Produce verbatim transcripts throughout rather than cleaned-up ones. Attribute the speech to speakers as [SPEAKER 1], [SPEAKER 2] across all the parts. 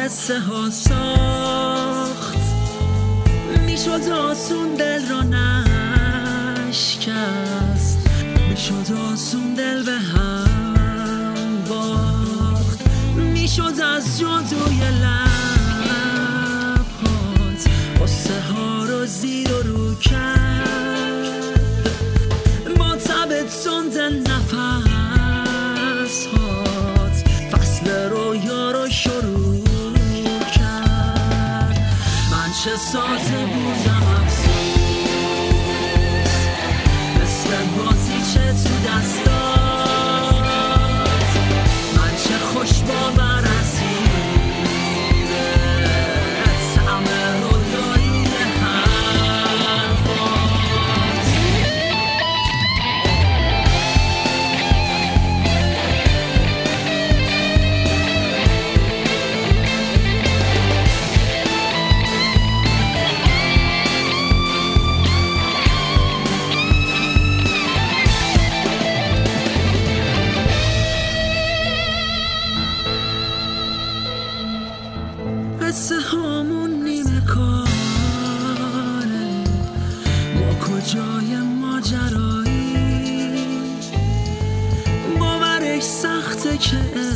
[SPEAKER 1] قصه ها ساخت، میشد آسون دل را نشکست، میشد آسون دل به هم باخت، میشد از جادوی لبهات قصه ها رو زیر و رو کرد، با تب تند نفس هات فصل رویا رو شروع کرد. من چه ساده بودم افسوس، مثل بازی چه تو دستات، من چه خوش باور اسیرت طعم رویایی حرفات. قصه هامون نیمه کاره، ما کجای ماجرایی، باورش سخته که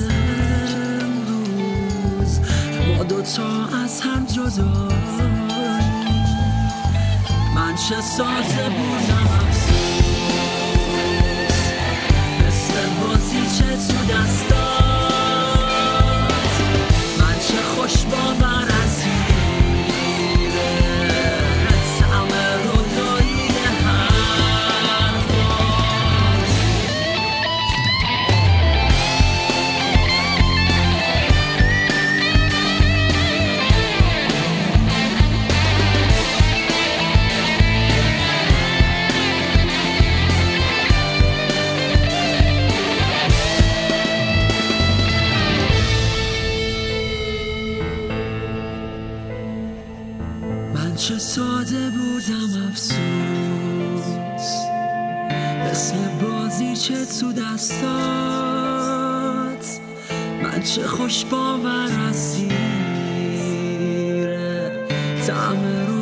[SPEAKER 1] امروز ما دوتا از هم جداییم. من چه ساده بودم افسوس، مثل بازی چه تو دستات، من چه خوش باور اسیرت طعم رویایی حرفات. من چه ساده بودم افسوس، مثل بازی چه تو دستات، من چه خوش باور اسیره طعم